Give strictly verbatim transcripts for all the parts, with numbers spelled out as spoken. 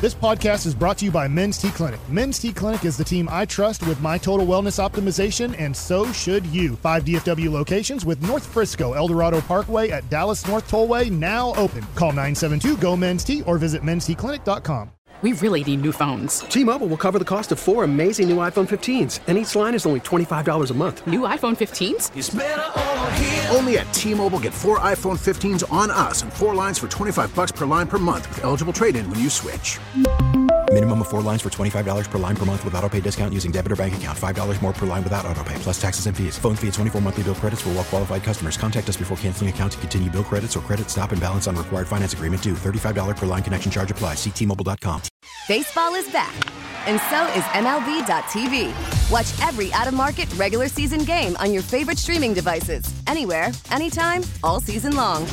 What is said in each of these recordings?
This podcast is brought to you by Men's T Clinic. Men's T Clinic is the team I trust with my total wellness optimization, and so should you. Five D F W locations with North Frisco, El Dorado Parkway at Dallas North Tollway now open. Call nine seven two, G O, men's T or visit men's t clinic dot com. We really need new phones. T-Mobile will cover the cost of four amazing new iPhone fifteens, and each line is only twenty-five dollars a month. New iPhone fifteens? It's better over here. Only at T-Mobile, get four iPhone fifteens on us and four lines for twenty-five bucks per line per month with eligible trade-in when you switch. Minimum of four lines for twenty-five dollars per line per month with autopay discount using debit or bank account. five dollars more per line without autopay, plus taxes and fees. Phone fee at twenty-four monthly bill credits for well-qualified customers. Contact us before canceling account to continue bill credits or credit stop and balance on required finance agreement due. thirty-five dollars per line connection charge applies. See T Mobile dot com. Baseball is back, and so is M L B dot T V. Watch every out-of-market regular season game on your favorite streaming devices. Anywhere, anytime, all season long.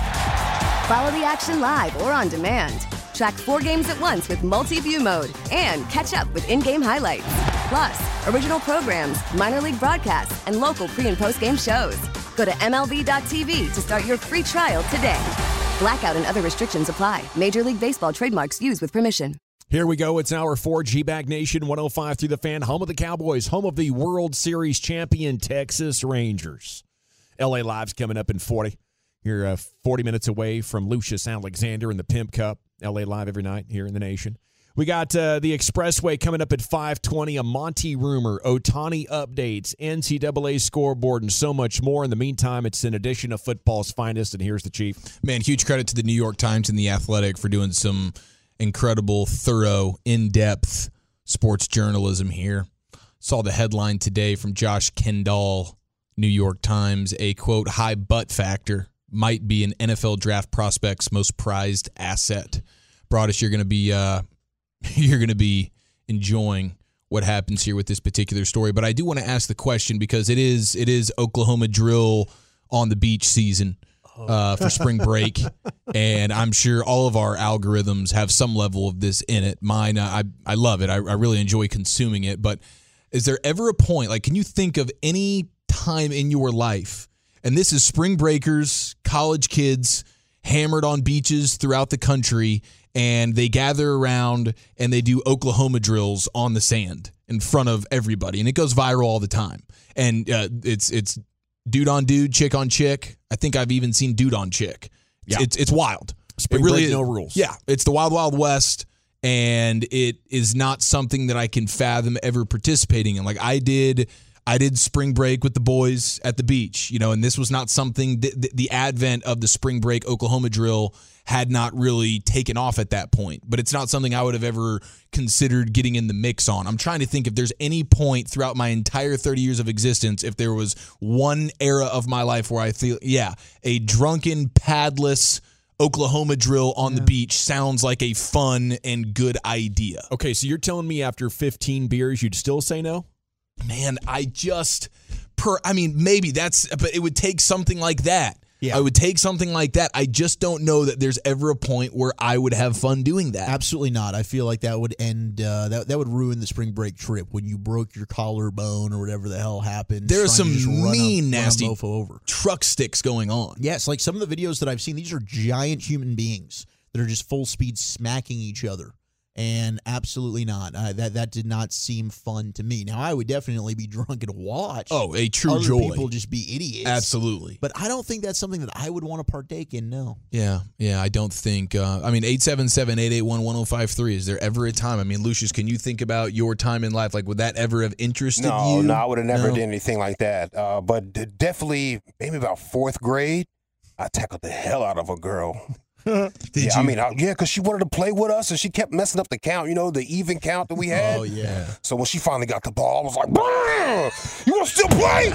Follow the action live or on demand. Track four games at once with multi-view mode and catch up with in-game highlights. Plus, original programs, minor league broadcasts, and local pre- and post-game shows. Go to M L B dot T V to start your free trial today. Blackout and other restrictions apply. Major League Baseball trademarks used with permission. Here we go. It's hour four, G-Bag Nation, one oh five through the Fan, home of the Cowboys, home of the World Series champion Texas Rangers. L A Live's coming up in forty. You're uh, forty minutes away from Lucius Alexander in the Pimp Cup. L A Live every night here in the nation. We got uh, the Expressway coming up at five twenty, a Monty Rumor, Ohtani updates, N C double A scoreboard, and so much more. In the meantime, it's an edition of football's finest, and here's the Chief. Man, huge credit to the New York Times and The Athletic for doing some incredible, thorough, in-depth sports journalism here. Saw the headline today from Josh Kendall, New York Times, a, quote, high butt factor might be an N F L draft prospect's most prized asset. Broadus, you're going to be uh, you're going to be enjoying what happens here with this particular story. But I do want to ask the question because it is it is Oklahoma drill on the beach season uh, for spring break, and I'm sure all of our algorithms have some level of this in it. Mine, uh, I I love it. I, I really enjoy consuming it. But is there ever a point, like, can you think of any time in your life? And this is spring breakers, college kids, hammered on beaches throughout the country, and they gather around and they do Oklahoma drills on the sand in front of everybody. And it goes viral all the time. And uh, it's it's dude on dude, chick on chick. I think I've even seen dude on chick. Yeah. It's, it's wild. Spring it really break, no rules. Yeah, it's the Wild Wild West, and it is not something that I can fathom ever participating in. Like I did... I did spring break with the boys at the beach, you know, and this was not something, the, the advent of the spring break Oklahoma drill had not really taken off at that point. But it's not something I would have ever considered getting in the mix on. I'm trying to think if there's any point throughout my entire thirty years of existence, if there was one era of my life where I feel, yeah, a drunken, padless Oklahoma drill on yeah. the beach sounds like a fun and good idea. Okay, so you're telling me after fifteen beers, you'd still say no? Man, I just, per, I mean, maybe that's, but it would take something like that. Yeah. I would take something like that. I just don't know that there's ever a point where I would have fun doing that. Absolutely not. I feel like that would end, uh, that that would ruin the spring break trip when you broke your collarbone or whatever the hell happened. There are some mean, a, nasty over. truck sticks going on. Yes, like some of the videos that I've seen, these are giant human beings that are just full speed smacking each other. And absolutely not. Uh, that that did not seem fun to me. Now, I would definitely be drunk and watch. Oh, a true other joy. People just be idiots. Absolutely. But I don't think that's something that I would want to partake in, no. Yeah, yeah, I don't think. Uh, I mean, eight seven seven, eight eight one, one oh five three. Is there ever a time? I mean, Lucius, can you think about your time in life? Like, would that ever have interested no, you? No, I would have never no? did anything like that. Uh, but definitely, maybe about fourth grade, I tackled the hell out of a girl. Did yeah, you? I mean, I, yeah, because she wanted to play with us, and she kept messing up the count, you know, the even count that we had. Oh, yeah. So when she finally got the ball, I was like, "Brr, you want to still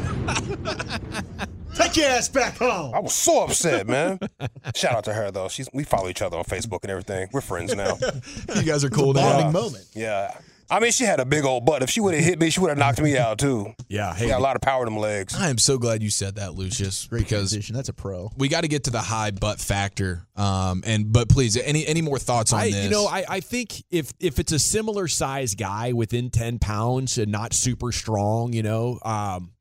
play? Take your ass back home." I was so upset, man. Shout out to her, though. She's We follow each other on Facebook and everything. We're friends now. You guys are cool now. Bonding yeah. moment. Yeah. I mean, she had a big old butt. If she would have hit me, she would have knocked me out, too. Yeah. Hey, Hey, got a lot of power in them legs. I am so glad you said that, Lucius. Great because transition. That's a pro. we got to get to the high butt factor. Um, and but please, any any more thoughts on I, this? you know, I, I think if if it's a similar size guy within ten pounds and not super strong, you know, um,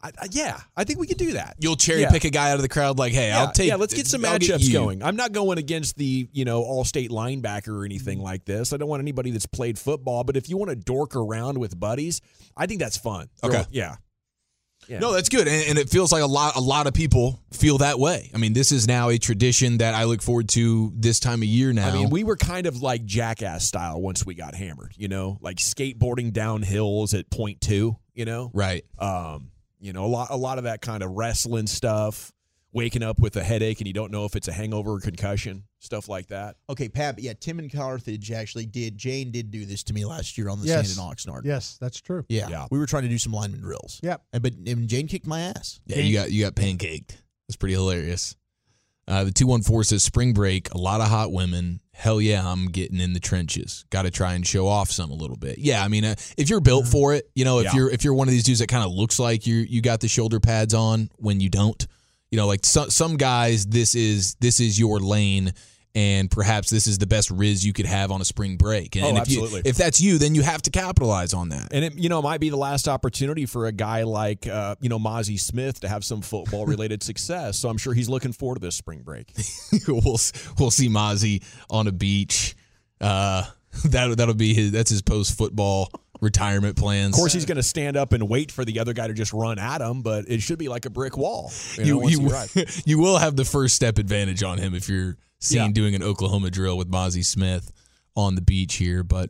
I, I, yeah, I think we could do that. You'll cherry yeah. pick a guy out of the crowd like, hey, yeah, I'll take. Yeah, let's get some I'll matchups get going. I'm not going against the you know all-state linebacker or anything like this. I don't want anybody that's played football. But if you want to dork around with buddies, I think that's fun. Okay, Throw, yeah. Yeah. No, that's good, and, and it feels like a lot. A lot of people feel that way. I mean, this is now a tradition that I look forward to this time of year. Now, I mean, we were kind of like Jackass style once we got hammered. You know, like skateboarding down hills at point two. You know, right? Um, you know, a lot, a lot of that kind of wrestling stuff. Waking up with a headache and you don't know if it's a hangover or concussion, stuff like that. Okay, Pat. Yeah, Tim and Carthage actually did. Jane did do this to me last year on the yes. Sand and Oxnard. Yes, that's true. Yeah. yeah, we were trying to do some lineman drills. Yep. And, but and Jane kicked my ass. Yeah, you got you got pancaked. That's pretty hilarious. Uh, the two one four says spring break, a lot of hot women. Hell yeah, I'm getting in the trenches. Got to try and show off some a little bit. Yeah, I mean, uh, if you're built for it, you know, if Yeah. you're if you're one of these dudes that kind of looks like you you got the shoulder pads on when you don't, you know, like some some guys, this is this is your lane. And perhaps this is the best Riz you could have on a spring break. And oh, if absolutely. You, if that's you, then you have to capitalize on that. And it, you know, it might be the last opportunity for a guy like, uh, you know, Mozzie Smith to have some football-related success. So I'm sure he's looking forward to this spring break. we'll we'll see Mozzie on a beach. Uh, that that'll be his. That's his post-football retirement plans. Of course, he's going to stand up and wait for the other guy to just run at him, but it should be like a brick wall. You, know, you once you, he you will have the first step advantage on him if you're seen Yeah. doing an Oklahoma drill with Mozzie Smith on the beach here. But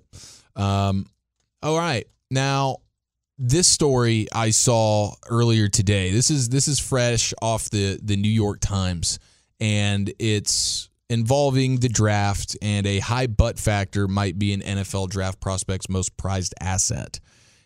um, all right, now this story I saw earlier today. This is this is fresh off the the New York Times, and it's involving the draft, and a high butt factor might be an N F L draft prospect's most prized asset.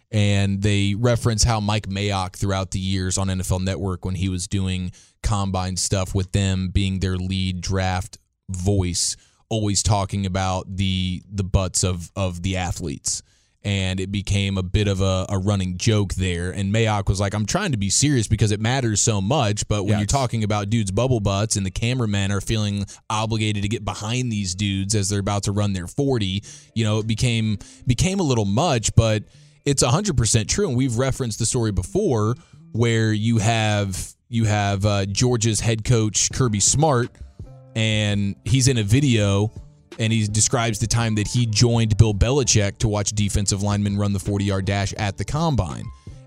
And they reference how Mike Mayock throughout the years on N F L Network, when he was doing combine stuff with them being their lead draft voice, always talking about the the butts of of the athletes. And it became a bit of a, a running joke there. And Mayock was like, I'm trying to be serious because it matters so much. But when Yes. you're talking about dudes' bubble butts and the cameramen are feeling obligated to get behind these dudes as they're about to run their forty, you know, it became became a little much. But it's one hundred percent true. And we've referenced the story before where you have you have uh, Georgia's head coach, Kirby Smart, and he's in a video and he describes the time that he joined Bill Belichick to watch defensive linemen run the forty-yard dash at the Combine.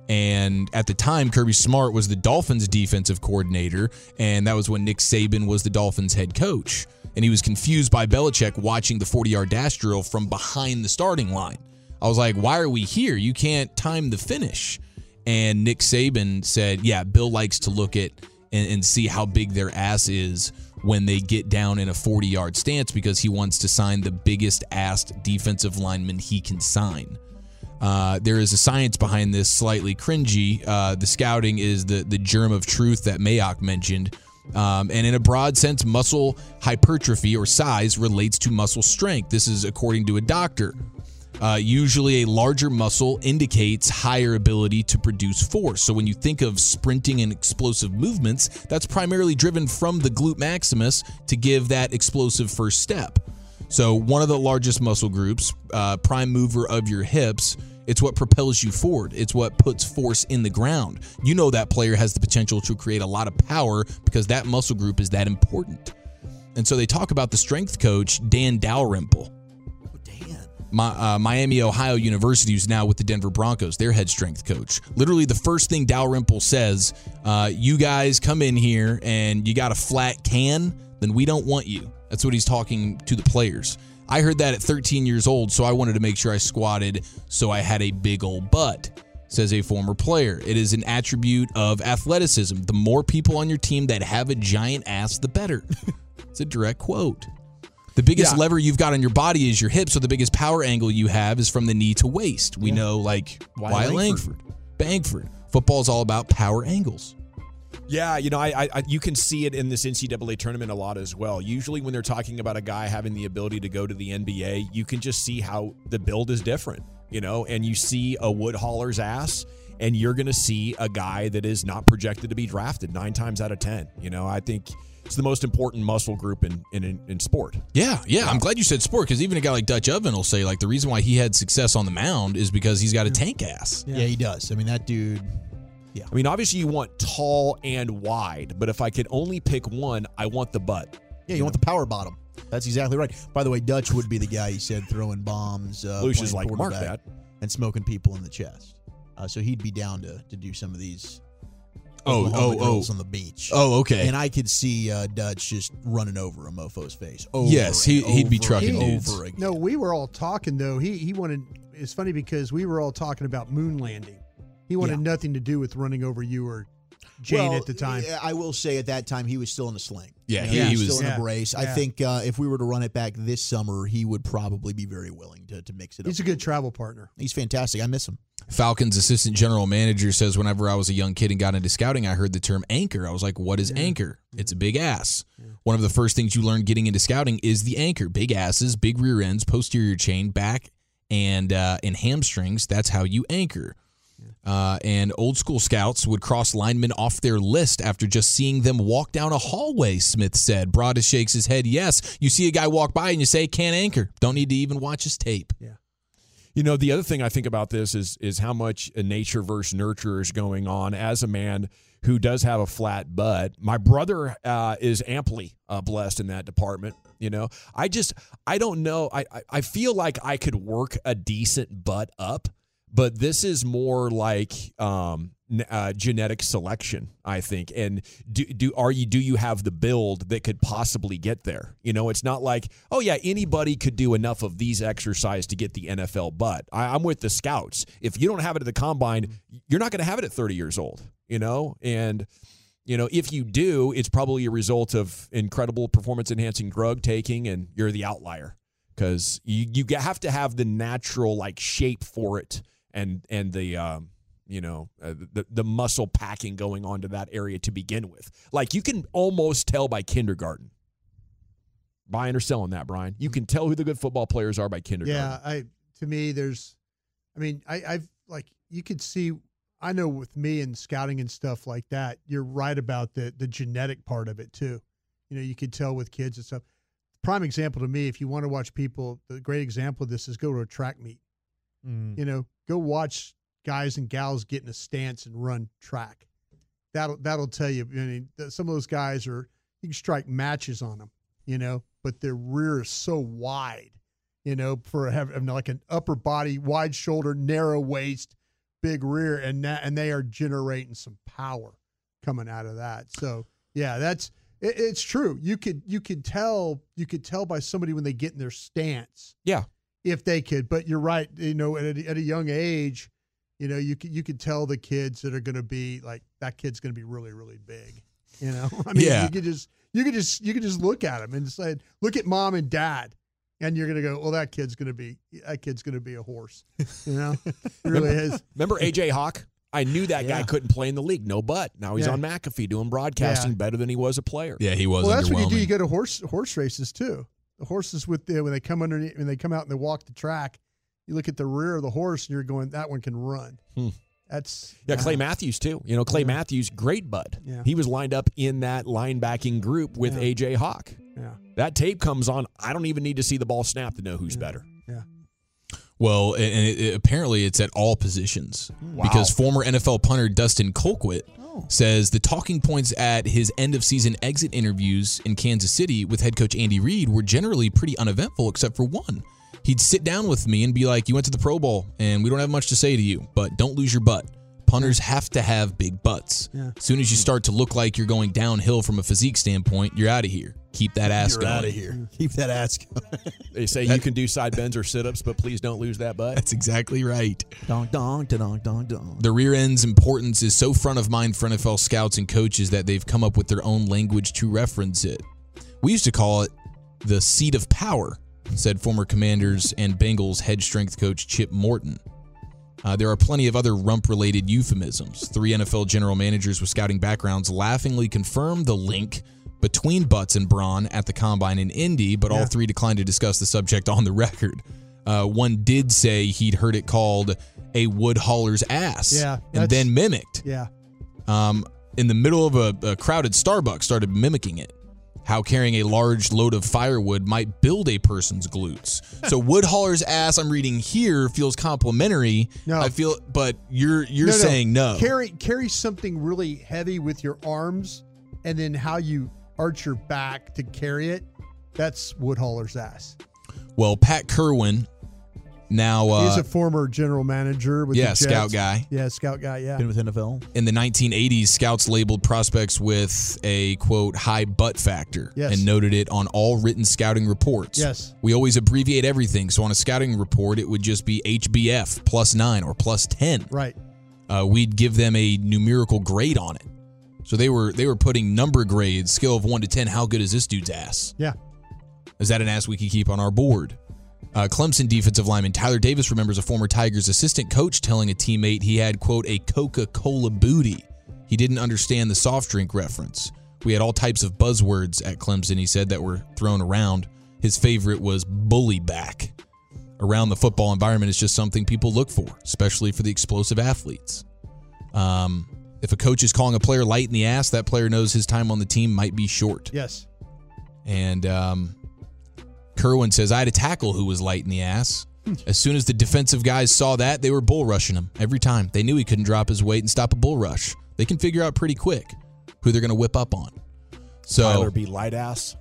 And at the time, Kirby Smart was the Dolphins' defensive coordinator, and that was when Nick Saban was the Dolphins' head coach. And he was confused by Belichick watching the forty-yard dash drill from behind the starting line. I was like, why are we here? You can't time the finish. And Nick Saban said, yeah, Bill likes to look at and, and see how big their ass is when they get down in a forty-yard stance because he wants to sign the biggest assed defensive lineman he can sign. Uh, there is a science behind this, slightly cringy. Uh, the scouting is the, the germ of truth that Mayock mentioned. Um, and in a broad sense, muscle hypertrophy or size relates to muscle strength. This is according to a doctor. Uh, usually a larger muscle indicates higher ability to produce force. So when you think of sprinting and explosive movements, that's primarily driven from the glute maximus to give that explosive first step. So one of the largest muscle groups, uh, prime mover of your hips, it's what propels you forward. It's what puts force in the ground. You know that player has the potential to create a lot of power because that muscle group is that important. And so they talk about the strength coach, Dan Dalrymple. My, uh, Miami, Ohio University, who's now with the Denver Broncos, their head strength coach. Literally the first thing Dalrymple says, uh, you guys come in here and you got a flat can, then we don't want you. That's what he's talking to the players. I heard that at thirteen years old, so I wanted to make sure I squatted so I had a big old butt, says a former player. It is an attribute of athleticism. The more people on your team that have a giant ass, the better. It's a direct quote. The biggest Yeah. lever you've got on your body is your hips, so the biggest power angle you have is from the knee to waist. We yeah. know, like, Wyatt Langford, Bangford. Football is all about power angles. Yeah, you know, I, I, you can see it in this N C double A tournament a lot as well. Usually when they're talking about a guy having the ability to go to the N B A, you can just see how the build is different, you know, and you see a wood hauler's ass, and you're going to see a guy that is not projected to be drafted nine times out of ten. You know, I think it's the most important muscle group in in, in sport. Yeah, yeah, I'm glad you said sport, because even a guy like Dutch Oven will say, like, the reason why he had success on the mound is because he's got a tank ass. Yeah, yeah he does. I mean, that dude... Yeah. I mean, obviously you want tall and wide, but if I could only pick one, I want the butt. Yeah, you, you want know? the power bottom. That's exactly right. By the way, Dutch would be the guy he said throwing bombs. Uh, Lucius is like, mark that. And smoking people in the chest. Uh, so he'd be down to to do some of these. Oh, Oklahoma oh, girls oh. on the beach. Oh, okay. And I could see uh, Dutch just running over a mofo's face. Over yes, he, he'd be over trucking and dudes. over again. No, we were all talking, though. He he wanted, it's funny because we were all talking about moon landing. He wanted Yeah. nothing to do with running over you or Jane well, at the time. I will say at that time he was still in a sling. Yeah, You know, he, he he was was. still in yeah. a brace. I Yeah. think uh, if we were to run it back this summer, he would probably be very willing to, to mix it He's up. a good travel partner. He's fantastic. I miss him. Falcons assistant general manager says, whenever I was a young kid and got into scouting, I heard the term anchor. I was like, what is anchor? It's a big ass. One of the first things you learn getting into scouting is the anchor. Big asses, big rear ends, posterior chain, back, and uh, and hamstrings. That's how you anchor. Uh, and old school scouts would cross linemen off their list after just seeing them walk down a hallway, Smith said. Broadus shakes his head. Yes, you see a guy walk by and you say, can't anchor. Don't need to even watch his tape. Yeah. You know, the other thing I think about this is is how much nature versus nurture is going on. As a man who does have a flat butt, my brother uh, is amply uh, blessed in that department. You know, I just, I don't know. I, I, I feel like I could work a decent butt up, but this is more like um, uh, genetic selection, I think. And do do are you do you have the build that could possibly get there? You know, it's not like, oh yeah, anybody could do enough of these exercises to get the N F L butt. I, I'm with the scouts. If you don't have it at the combine, you're not going to have it at thirty years old. You know, and you know if you do, it's probably a result of incredible performance-enhancing drug taking, and you're the outlier because you you have to have the natural like shape for it. And and the um, you know uh, the the muscle packing going onto that area to begin with, like you can almost tell by kindergarten. Buying or selling that, Brian? You can tell who the good football players are by kindergarten. Yeah, I to me, there's, I mean, I, I've like you could see. I know with me and scouting and stuff like that, you're right about the the genetic part of it too. You know, you could tell with kids and stuff. Prime example to me, if you want to watch people, the great example of this is go to a track meet. Mm. You know, go watch guys and gals get in a stance and run track. That'll that'll tell you. I mean, some of those guys are you can strike matches on them, you know, but their rear is so wide, you know, for having like an upper body, wide shoulder, narrow waist, big rear, and that, and they are generating some power coming out of that. So yeah, that's it, it's true. You could you could tell you could tell by somebody when they get in their stance. Yeah. If they could, but you're right. You know, at a, at a young age, you know, you could you could tell the kids that are going to be like that kid's going to be really really big. You know, I mean, Yeah. you could just you could just you could just look at them and say, look at mom and dad, and you're going to go, well, that kid's going to be that kid's going to be a horse. You know, it really remember, is. Remember A J Hawk? I knew that Yeah. guy couldn't play in the league. No butt. Now he's Yeah. on McAfee doing broadcasting Yeah. better than he was a player. Yeah, he was Well, that's what you do. underwhelming. You go to horse horse races too. The horses with the when they come underneath when they come out and they walk the track, you look at the rear of the horse and you're going, that one can run. Hmm. That's Yeah, Clay uh, Matthews too. You know, Clay Yeah. Matthews, great bud. Yeah. He was lined up in that linebacking group with Yeah. A J Hawk. Yeah. That tape comes on. I don't even need to see the ball snap to know who's better. Yeah. Well, and it, it, apparently it's at all positions Wow. because former N F L punter Dustin Colquitt Oh. says the talking points at his end of season exit interviews in Kansas City with head coach Andy Reid were generally pretty uneventful except for one. He'd sit down with me and be like, you went to the Pro Bowl and we don't have much to say to you, but don't lose your butt. Punters have to have big butts. Yeah. As soon as you start to look like you're going downhill from a physique standpoint, you're out of here. Keep that ass You're going. out of here. Keep that ass going. They say you can do side bends or sit-ups, but please don't lose that butt. That's exactly right. Dong, dong, dong, dong, dong. The rear end's importance is so front of mind for N F L scouts and coaches that they've come up with their own language to reference it. We used to call it the seat of power, said former Commanders and Bengals head strength coach Chip Morton. Uh, there are plenty of other rump-related euphemisms. Three N F L general managers with scouting backgrounds laughingly confirmed the link between butts and brawn at the Combine in Indy, but Yeah. all three declined to discuss the subject on the record. Uh, one did say he'd heard it called a wood hauler's ass, Yeah, and that's- then mimicked. Yeah. Um, in the middle of a, a crowded Starbucks, started mimicking it. how carrying a large load of firewood might build a person's glutes. So Woodhaller's ass, I'm reading here, feels complimentary. No. I feel, but you're you're No, no. saying no. Carry carry something really heavy with your arms, and then how you arch your back to carry it. That's Woodhaller's ass. Well, Pat Kerwin, now uh, He's a former general manager with yeah, the Jets. scout guy. Yeah, scout guy. Yeah, Been with N F L. In the nineteen eighties, scouts labeled prospects with a, quote, high butt factor Yes. and noted it on all written scouting reports. Yes. We always abbreviate everything. So on a scouting report, it would just be H B F plus nine or plus ten. right. Uh, we'd give them a numerical grade on it. So they were they were putting number grades, scale of one to ten. How good is this dude's ass? Yeah. Is that an ass we could keep on our board? Uh, Clemson defensive lineman Tyler Davis remembers a former Tigers assistant coach telling a teammate he had, quote, a Coca-Cola booty. He didn't understand the soft drink reference. We had all types of buzzwords at Clemson, he said, that were thrown around. His favorite was bully back. Around the football environment is just something people look for, especially for the explosive athletes. Um, if a coach is calling a player light in the ass, that player knows his time on the team might be short. Yes. And um, Kerwin says, I had a tackle who was light in the ass. As soon as the defensive guys saw that, they were bull rushing him every time. They knew he couldn't drop his weight and stop a bull rush. They can figure out pretty quick who they're going to whip up on. So Tyler B. Light ass.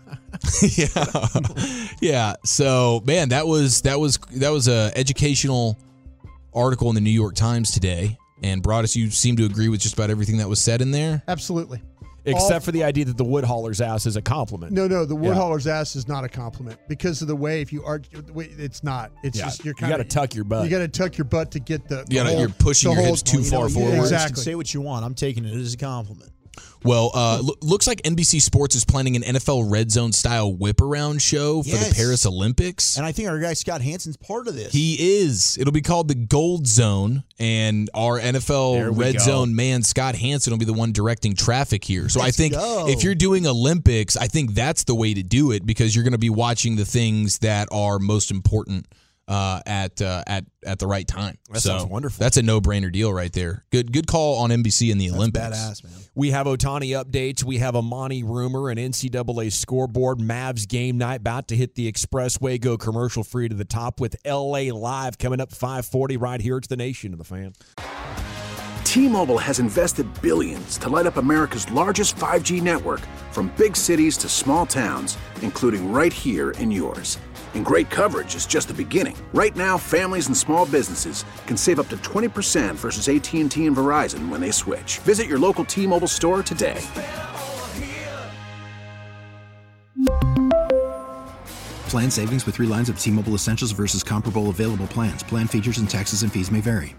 yeah, yeah. So man, that was that was that was a educational article in the New York Times today. And Broadus, you seem to agree with just about everything that was said in there. Absolutely. Except All- for the idea that the Woodhaller's ass is a compliment. No, no, the Yeah. Woodhaller's ass is not a compliment because of the way if you arch, the way- it's not. It's Yeah, just you're you kind of gotta tuck your butt. You got to tuck your butt to get the. the You gotta- whole- you're pushing the your whole- hips too you know, far yeah, forward. You can Exactly. say what you want. I'm taking it as a compliment. Well, uh, lo- looks like N B C Sports is planning an N F L Red Zone style whip around show for Yes. the Paris Olympics. And I think our guy Scott Hansen's part of this. He is. It'll be called the Gold Zone, and our N F L There we Red go. Zone man, Scott Hansen, will be the one directing traffic here. So Let's I think go. if you're doing Olympics, I think that's the way to do it because you're going to be watching the things that are most important uh, at uh, at at the right time. That so sounds wonderful. That's a no-brainer deal right there. Good good call on N B C in the That's Olympics. badass, man. We have Ohtani updates. We have a Monty rumor, an N C double A scoreboard. Mavs game night about to hit the expressway. Go commercial free to the top with L A Live coming up five forty right here. It's the Nation of the Fan. T-Mobile has invested billions to light up America's largest five G network, from big cities to small towns, including right here in yours. And great coverage is just the beginning. Right now, families and small businesses can save up to twenty percent versus A T and T and Verizon when they switch. Visit your local T-Mobile store today. Plan savings with three lines of T-Mobile Essentials versus comparable available plans. Plan features and taxes and fees may vary.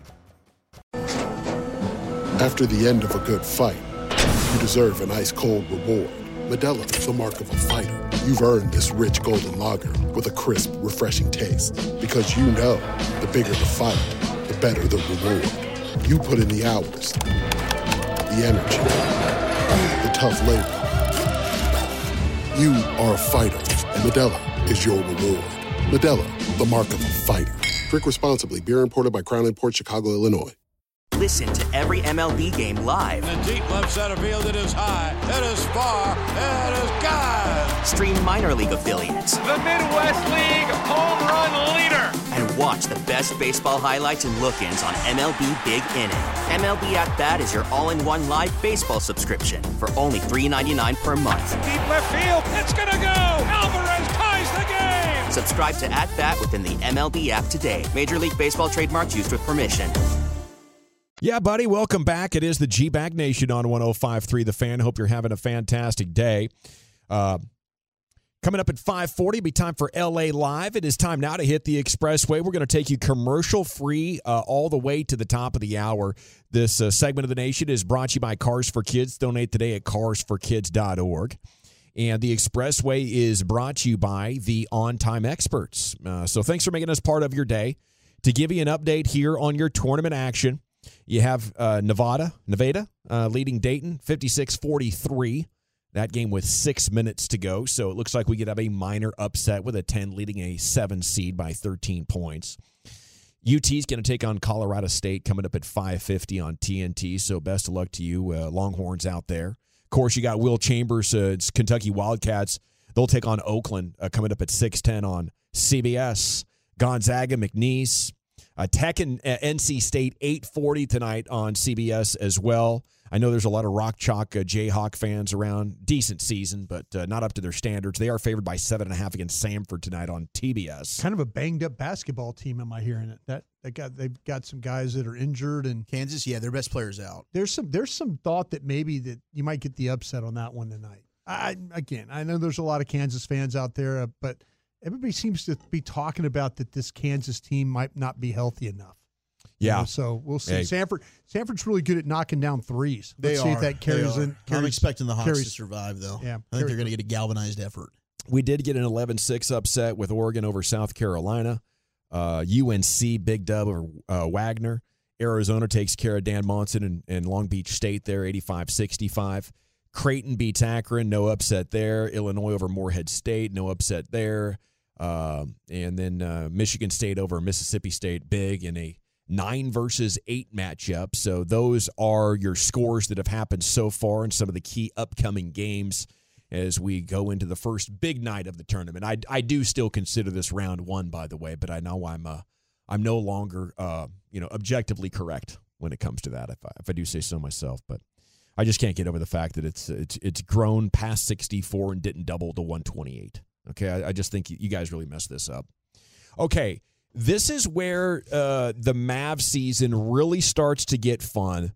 After the end of a good fight, you deserve an ice-cold reward. Modelo is the mark of a fighter. You've earned this rich golden lager with a crisp, refreshing taste. Because you know, the bigger the fight, the better the reward. You put in the hours, the energy, the tough labor. You are a fighter, and Modelo is your reward. Modelo, the mark of a fighter. Drink responsibly. Beer imported by Crown Imports, Chicago, Illinois. Listen to every M L B game live. In the deep left center field, it is high, it is far, it is gone. Stream minor league affiliates. The Midwest League home run leader. And watch the best baseball highlights and look-ins on M L B Big Inning. M L B At Bat is your all-in-one live baseball subscription for only three ninety-nine per month. Deep left field, it's gonna go. Alvarez ties the game. Subscribe to At Bat within the M L B app today. Major League Baseball trademarks used with permission. Yeah, buddy, welcome back. It is the G-Bag Nation on one oh five point three The Fan. Hope you're having a fantastic day. Uh, coming up at five forty, it'll be time for L A Live. It is time now to hit the expressway. We're going to take you commercial-free uh, all the way to the top of the hour. This uh, segment of the Nation is brought to you by Cars for Kids. Donate today at cars for kids dot org. And the expressway is brought to you by the On Time Experts. Uh, so thanks for making us part of your day. To give you an update here on your tournament action, you have uh, Nevada, Nevada uh, leading Dayton fifty-six forty-three. That game with six minutes to go. So it looks like we could have a minor upset with a ten leading a seven seed by thirteen points. U T is going to take on Colorado State coming up at five fifty on T N T. So best of luck to you uh, Longhorns out there. Of course, you got Will Chambers, uh, it's Kentucky Wildcats. They'll take on Oakland uh, coming up at six ten on C B S. Gonzaga, McNeese. Uh, Tech and uh, N C State, eight forty tonight on C B S as well. I know there's a lot of Rock Chalk uh, Jayhawk fans around. Decent season, but uh, not up to their standards. They are favored by seven and a half against Samford tonight on T B S. Kind of a banged up basketball team, am I hearing it? That they got they've got some guys that are injured, and Kansas, yeah, their best players out. There's some there's some thought that maybe that you might get the upset on that one tonight. I again, I know there's a lot of Kansas fans out there, uh, but everybody seems to be talking about that this Kansas team might not be healthy enough. Yeah. You know, so we'll see. Hey. Samford, Samford's really good at knocking down threes. They Let's are. see if that carries They in. are. Carries, I'm expecting the Hawks carries, to survive, though. Yeah, I think they're going to get a galvanized effort. We did get an eleven six upset with Oregon over South Carolina. Uh, U N C, big dub over uh, Wagner. Arizona takes care of Dan Monson and, and Long Beach State there, eighty-five sixty-five. Creighton beats Akron, no upset there. Illinois over Morehead State, no upset there. Uh, and then uh, Michigan State over Mississippi State, big in a nine versus eight matchup. So those are your scores that have happened so far in some of the key upcoming games as we go into the first big night of the tournament. I, I do still consider this round one, by the way, but I know I'm uh, I'm no longer uh, you know objectively correct when it comes to that, if I, if I do say so myself. But I just can't get over the fact that it's it's it's grown past sixty-four and didn't double to one twenty-eight. Okay, I, I just think you guys really messed this up. Okay, this is where uh, the Mavs season really starts to get fun.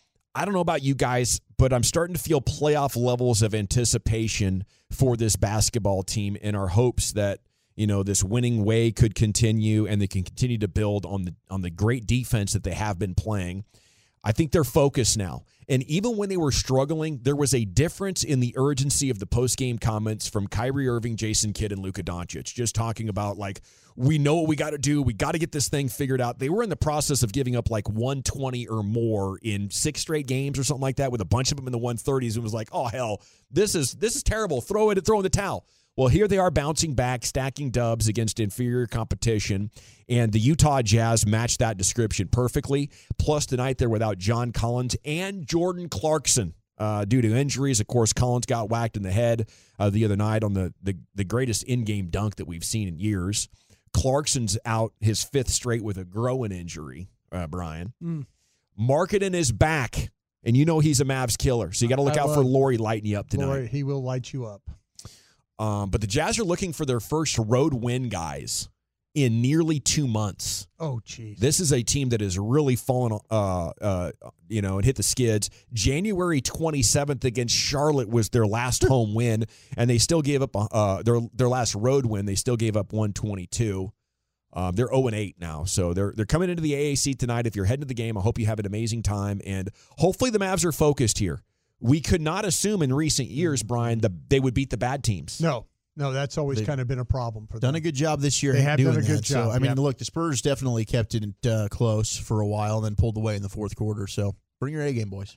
I don't know about you guys, but I'm starting to feel playoff levels of anticipation for this basketball team in our hopes that, you know, this winning way could continue and they can continue to build on the on the great defense that they have been playing. I think they're focused now. And even when they were struggling, there was a difference in the urgency of the post-game comments from Kyrie Irving, Jason Kidd, and Luka Doncic, just talking about, like, we know what we got to do. We got to get this thing figured out. They were in the process of giving up like one twenty or more in six straight games or something like that with a bunch of them in the one thirties and was like, oh, hell, this is this is terrible. Throw it, throw in the towel. Well, here they are bouncing back, stacking dubs against inferior competition, and the Utah Jazz matched that description perfectly. Plus, tonight they're without John Collins and Jordan Clarkson uh, due to injuries. Of course, Collins got whacked in the head uh, the other night on the, the, the greatest in-game dunk that we've seen in years. Clarkson's out his fifth straight with a growing injury, uh, Brian. Mm. Markkanen is back, and you know he's a Mavs killer, so you got to look I out love for Laurie lighting you up tonight. Laurie, he will light you up. Um, but the Jazz are looking for their first road win, guys, in nearly two months. Oh, geez. This is a team that has really fallen, uh, uh, you know, and hit the skids. January twenty-seventh against Charlotte was their last home win, and they still gave up uh, their their last road win. They still gave up one twenty-two. Um, they're oh and eight now, so they're they're coming into the A A C tonight. If you're heading to the game, I hope you have an amazing time, and hopefully the Mavs are focused here. We could not assume in recent years, Brian, that they would beat the bad teams. No, no, that's always They've kind of been a problem for them. Done a good job this year. They have doing done a good that. job. So, I mean, yep. look, the Spurs definitely kept it uh, close for a while and then pulled away in the fourth quarter. So bring your A game, boys.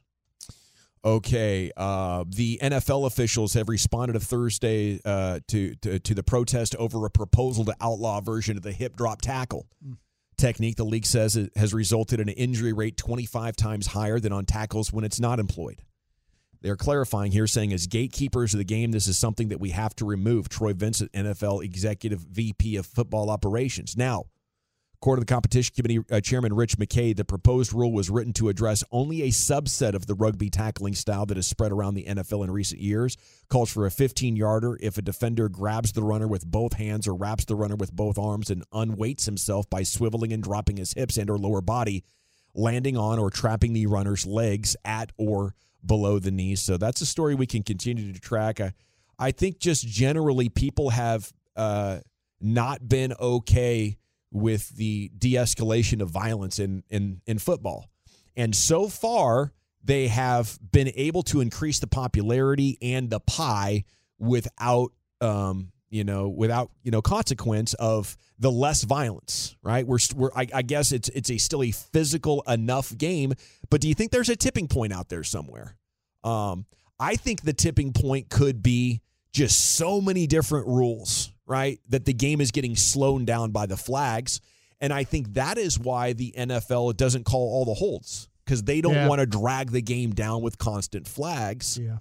Okay, uh, the N F L officials have responded Thursday uh, to, to to the protest over a proposal to outlaw a version of the hip drop tackle mm. technique. The league says it has resulted in an injury rate twenty-five times higher than on tackles when it's not employed. They're clarifying here, saying as gatekeepers of the game, this is something that we have to remove. Troy Vincent, N F L Executive V P of Football Operations. Now, according to the Competition Committee uh, Chairman Rich McKay, the proposed rule was written to address only a subset of the rugby tackling style that has spread around the N F L in recent years. Calls for a fifteen-yarder if a defender grabs the runner with both hands or wraps the runner with both arms and unweights himself by swiveling and dropping his hips and or lower body, landing on or trapping the runner's legs at or below the knees. So that's a story we can continue to track. I, I think just generally people have uh, not been okay with the de-escalation of violence in, in, in football. And so far, they have been able to increase the popularity and the pie without, um, you know, without, you know, consequence of the less violence, right? We're, we're I, I guess it's it's a still a physical enough game, but do you think there's a tipping point out there somewhere? Um, I think the tipping point could be just so many different rules, right, that the game is getting slowed down by the flags, and I think that is why the N F L doesn't call all the holds, because they don't Yeah. want to drag the game down with constant flags. Yeah.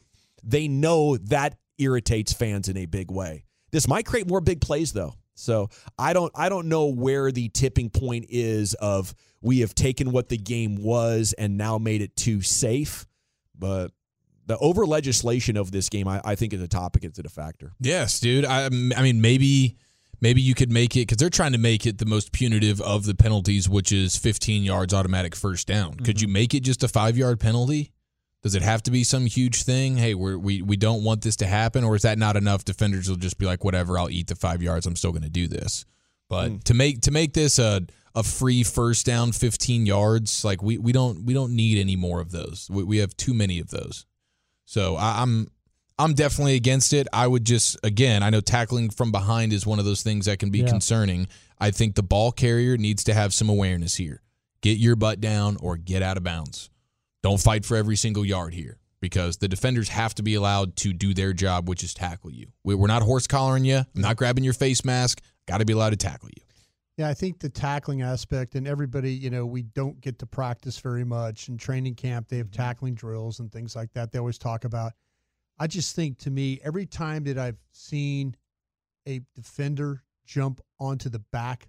they know that irritates fans in a big way. This might create more big plays, though. So I don't I don't know where the tipping point is of we have taken what the game was and now made it too safe. But the over legislation of this game, I, I think, is a topic. It's a factor. Yes, dude. I, I mean, maybe maybe you could make it because they're trying to make it the most punitive of the penalties, which is fifteen yards automatic first down. Mm-hmm. Could you make it just a five-yard penalty? Does it have to be some huge thing? Hey, we're, we we don't want this to happen, or is that not enough? Defenders will just be like, whatever, I'll eat the five yards. I'm still going to do this. But mm. to make to make this a a free first down, fifteen yards, like we, we don't we don't need any more of those. We, we have too many of those. So I, I'm I'm definitely against it. I would just again, I know tackling from behind is one of those things that can be yeah. concerning. I think the ball carrier needs to have some awareness here. Get your butt down or get out of bounds. Don't fight for every single yard here because the defenders have to be allowed to do their job, which is tackle you. We're not horse collaring you. I'm not grabbing your face mask. Got to be allowed to tackle you. Yeah, I think the tackling aspect, and everybody, you know, we don't get to practice very much. In training camp, they have tackling drills and things like that they always talk about. I just think, to me, every time that I've seen a defender jump onto the back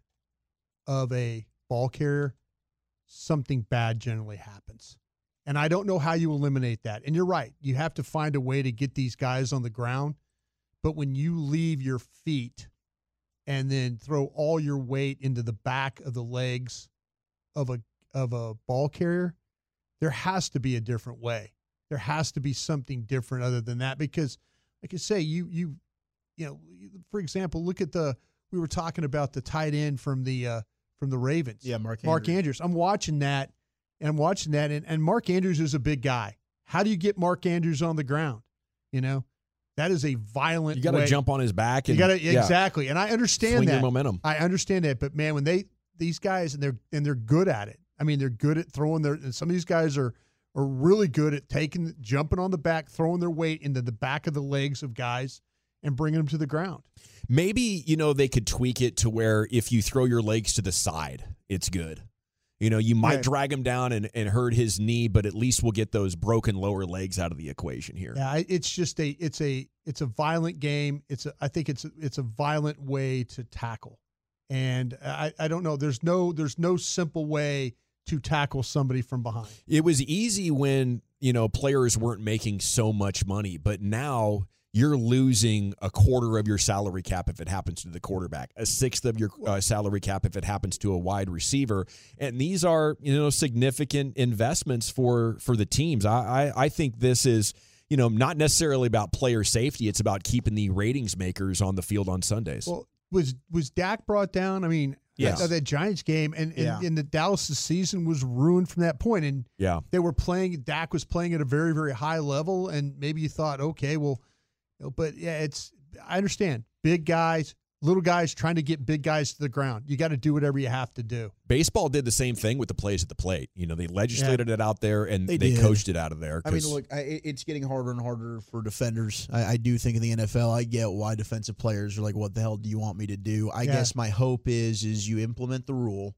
of a ball carrier, something bad generally happens. And I don't know how you eliminate that. And you're right. You have to find a way to get these guys on the ground. But when you leave your feet and then throw all your weight into the back of the legs of a of a ball carrier, there has to be a different way. There has to be something different other than that. Because, like I say, you you you know, for example, look at the we were talking about the tight end from the uh, from the Ravens. Yeah, Mark Andrews. Mark Andrews. I'm watching that. And I'm watching that, and, and Mark Andrews is a big guy. How do you get Mark Andrews on the ground? You know, that is a violent. You got to jump on his back. And, you got to yeah. exactly, and I understand Swing that your momentum. I understand that, but man, when they these guys and they're and they're good at it. I mean, they're good at throwing their. And some of these guys are are really good at taking, jumping on the back, throwing their weight into the back of the legs of guys, and bringing them to the ground. Maybe you know they could tweak it to where if you throw your legs to the side, it's good. You know, you might right. drag him down and, and hurt his knee, but at least we'll get those broken lower legs out of the equation here. Yeah, it's just a it's a it's a violent game. It's a, I think it's a, it's a violent way to tackle, and I, I don't know. There's no there's no simple way to tackle somebody from behind. It was easy when you know players weren't making so much money, but now you're losing a quarter of your salary cap if it happens to the quarterback, a sixth of your uh, salary cap if it happens to a wide receiver. And these are, you know, significant investments for, for the teams. I, I, I think this is, you know, not necessarily about player safety. It's about keeping the ratings makers on the field on Sundays. Well, was, was Dak brought down? I mean, yes. that, that Giants game and, and, Yeah. and the Dallas' season was ruined from that point. And yeah. they were playing, Dak was playing at a very, very high level. And maybe you thought, okay, well, but yeah, it's, I understand. Big guys, little guys trying to get big guys to the ground. You got to do whatever you have to do. Baseball did the same thing with the plays at the plate. You know, they legislated Yeah. it out there and They they, did. coached it out of there. I mean, 'cause- look, I, it- it's getting harder and harder for defenders. I, I do think in the N F L, I get why defensive players are like, "What the hell do you want me to do?" I Yeah. guess my hope is is you implement the rule,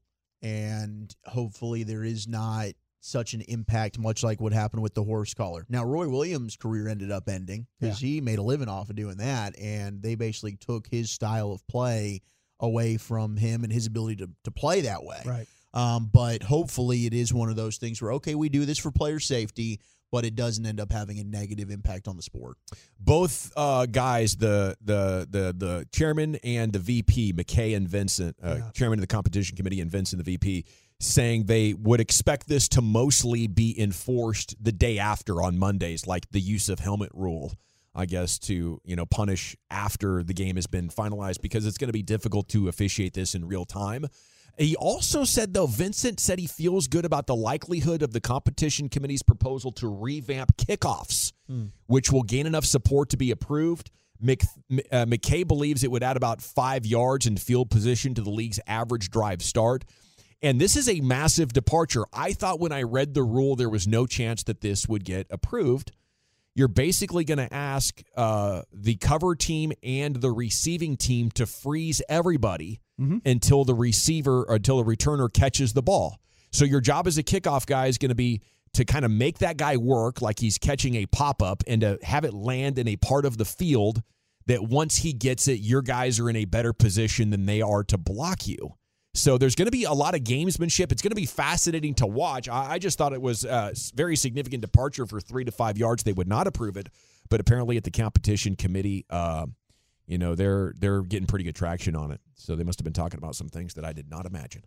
and hopefully there is not such an impact, much like what happened with the horse collar. Now, Roy Williams' career ended up ending because he made a living off of doing that, and they basically took his style of play away from him and his ability to to play that way. Right. Um, but hopefully it is one of those things where, okay, we do this for player safety, but it doesn't end up having a negative impact on the sport. Both uh, guys, the the the the chairman and the V P, McKay and Vincent, uh, Yeah. chairman of the competition committee and Vincent, the V P, saying they would expect this to mostly be enforced the day after on Mondays, like the use of helmet rule, I guess, to you know punish after the game has been finalized because it's going to be difficult to officiate this in real time. He also said, though, Vincent said he feels good about the likelihood of the competition committee's proposal to revamp kickoffs, Hmm. which will gain enough support to be approved. Mc, uh, McKay believes it would add about five yards in field position to the league's average drive start. And this is a massive departure. I thought when I read the rule, there was no chance that this would get approved. You're basically going to ask uh, the cover team and the receiving team to freeze everybody Mhm. until the receiver or until the returner catches the ball. So your job as a kickoff guy is going to be to kind of make that guy work like he's catching a pop-up and to have it land in a part of the field that once he gets it, your guys are in a better position than they are to block you. So there's going to be a lot of gamesmanship. It's going to be fascinating to watch. I, I just thought it was a very significant departure for three to five yards. They would not approve it, but apparently at the competition committee, uh, you know, they're they're getting pretty good traction on it. So they must have been talking about some things that I did not imagine.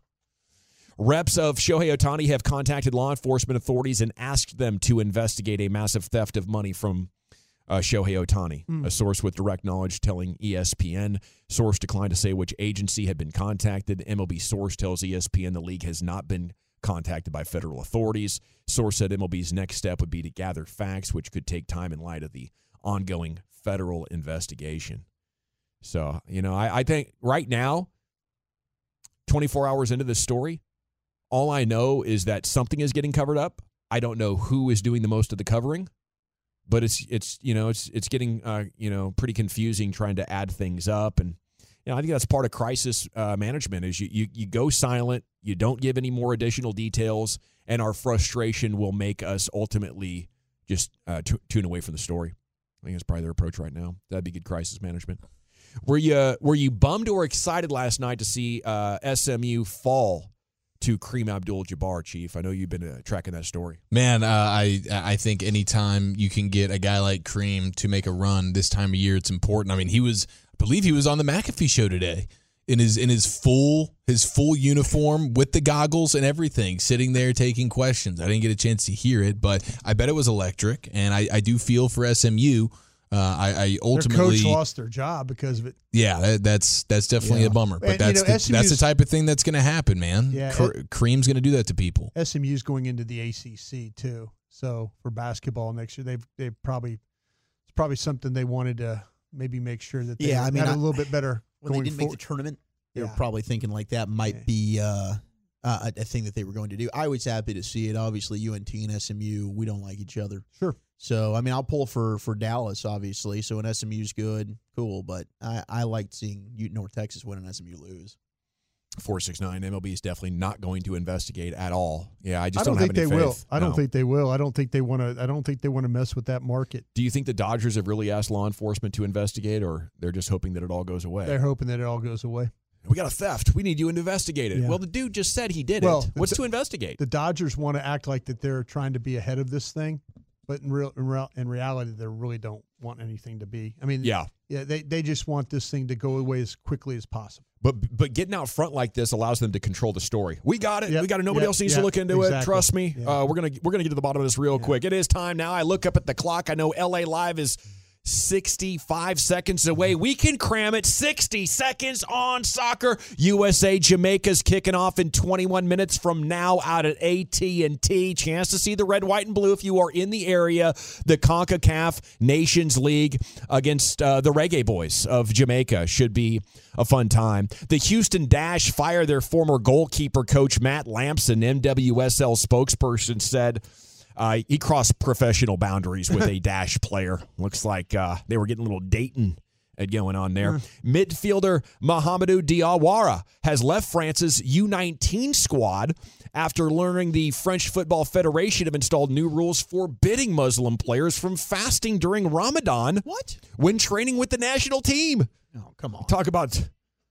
Reps of Shohei Ohtani have contacted law enforcement authorities and asked them to investigate a massive theft of money from uh, Shohei Ohtani. Mm. A source with direct knowledge telling E S P N. Source declined to say which agency had been contacted. M L B source tells E S P N the league has not been contacted by federal authorities. Source said M L B's next step would be to gather facts, which could take time in light of the ongoing federal investigation. So, you know, I, I think right now, twenty-four hours into this story, all I know is that something is getting covered up. I don't know who is doing the most of the covering, but it's it's you know it's it's getting uh, you know pretty confusing trying to add things up, and you know I think that's part of crisis uh, management is you, you you go silent, you don't give any more additional details, and our frustration will make us ultimately just uh, t- tune away from the story. I think that's probably their approach right now. That'd be good crisis management. Were you were you bummed or excited last night to see uh, S M U fall to Kareem Abdul-Jabbar, Chief? I know you've been uh, tracking that story. Man, uh, I I think anytime you can get a guy like Kareem to make a run this time of year, it's important. I mean, he was, I believe he was on the McAfee show today in his in his full his full uniform with the goggles and everything, sitting there taking questions. I didn't get a chance to hear it, but I bet it was electric, and I, I do feel for S M U. Uh, I, I ultimately their coach lost their job because of it. Yeah, that, that's that's definitely yeah. a bummer. But and, that's you know, the, that's the type of thing that's going to happen, man. Yeah, K- Kareem's going to do that to people. S M U's going into the A C C too, so for basketball next year, they've they probably it's probably something they wanted to maybe make sure that they yeah, I mean, had I, a little bit better. When going they didn't forward. make the tournament, they yeah. were probably thinking like that might yeah. be uh, uh, a thing that they were going to do. I was happy to see it. Obviously, U N T and S M U, we don't like each other. Sure. So, I mean, I'll pull for, for Dallas, obviously. So, when S M U's good, cool. But I, I liked seeing North Texas win and S M U lose. four six nine M L B is definitely not going to investigate at all. Yeah, I just I don't, don't think have they any will. faith. I don't No. think they will. I don't think they want to. I don't think they want to mess with that market. Do you think the Dodgers have really asked law enforcement to investigate, or they're just hoping that it all goes away? They're hoping that it all goes away. We got a theft. We need you to investigate it. Yeah. Well, the dude just said he did well, it. What's the, to investigate? The Dodgers want to act like that they're trying to be ahead of this thing, but in real in, real, in reality, they really don't want anything to be. I mean, yeah, yeah, they they just want this thing to go away as quickly as possible. But but getting out front like this allows them to control the story. We got it. Yep, we got it. Nobody yep, else needs yep, to look into exactly. it. Trust me. Yeah. Uh, we're gonna we're gonna get to the bottom of this real yeah. quick. It is time now. I look up at the clock. I know L A Live is sixty-five seconds away. We can cram it. sixty seconds on soccer. U S A Jamaica's kicking off in twenty-one minutes from now out at A T and T. Chance to see the red, white, and blue if you are in the area. The CONCACAF Nations League against uh, the Reggae Boys of Jamaica should be a fun time. The Houston Dash fire their former goalkeeper coach Matt Lampson. M W S L spokesperson said Uh, he crossed professional boundaries with a Dash player. Looks like uh, they were getting a little dating going on there. Mm. Midfielder Mohamedou Diawara has left France's U nineteen squad after learning the French Football Federation have installed new rules forbidding Muslim players from fasting during Ramadan. What? When training with the national team. Oh, come on. Talk about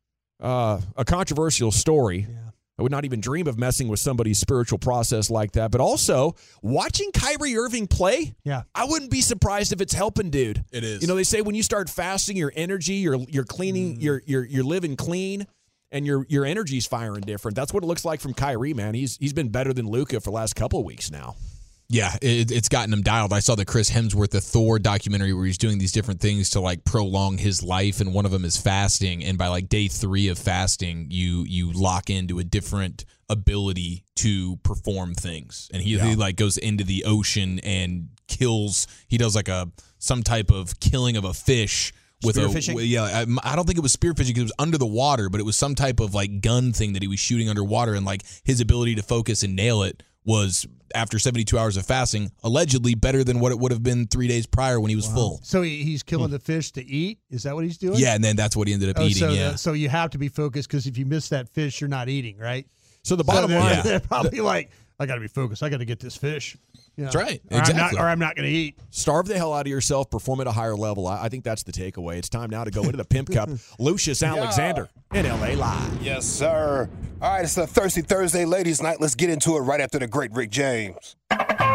uh, a controversial story. Yeah. I would not even dream of messing with somebody's spiritual process like that. But also, watching Kyrie Irving play, yeah, I wouldn't be surprised if it's helping, dude. It is. You know, they say when you start fasting, your energy, you're you're cleaning, mm. you're you're you're living clean, and your your energy's firing different. That's what it looks like from Kyrie, man. He's he's been better than Luka for the last couple of weeks now. Yeah, it, it's gotten him dialed. I saw the Chris Hemsworth, the Thor documentary where he's doing these different things to like prolong his life, and one of them is fasting. And by like day three of fasting, you you lock into a different ability to perform things. And he, yeah. he like goes into the ocean and kills. He does like a some type of killing of a fish. With a Spearfishing? yeah, I, I don't think it was spearfishing because it was under the water, but it was some type of like gun thing that he was shooting underwater, and like his ability to focus and nail it was after seventy-two hours of fasting allegedly better than what it would have been three days prior when he was wow. full. So he, he's killing hmm. the fish to eat. Is that what he's doing? Yeah, and then that's what he ended up oh, eating. So, yeah. The, so you have to be focused because if you miss that fish, you're not eating, right? So the bottom so they're, line, they're probably like, I got to be focused. I got to get this fish. You know, That's right. Or Exactly. I'm not, or I'm not going to eat. starve the hell out of yourself, perform at a higher level. I, I think that's the takeaway. It's time now to go into the Pimp Cup. Lucius Alexander in L A Live. Yes, sir. All right, it's a Thirsty Thursday ladies' night. Let's get into it right after the great Rick James. All